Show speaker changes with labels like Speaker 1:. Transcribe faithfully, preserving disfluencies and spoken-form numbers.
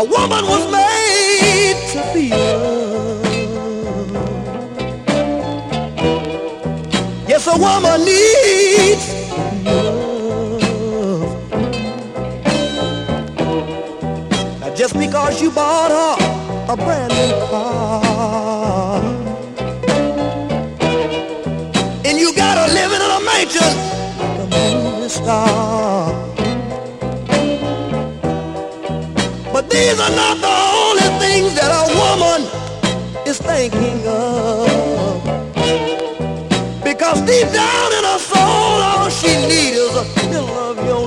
Speaker 1: woman was made to be loved. Yes, a woman needs love. Now, just because you bought her a brand new car and you got her living in a mansion, the movie star. But these are not the only things that a woman is thinking of. Because deep down in her soul, all she needs is a little of your